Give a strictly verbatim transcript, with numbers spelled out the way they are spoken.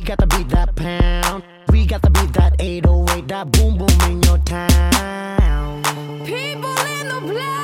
got the beat that pound. We got the beat that eight oh eight, that boom boom in your town. People in the black.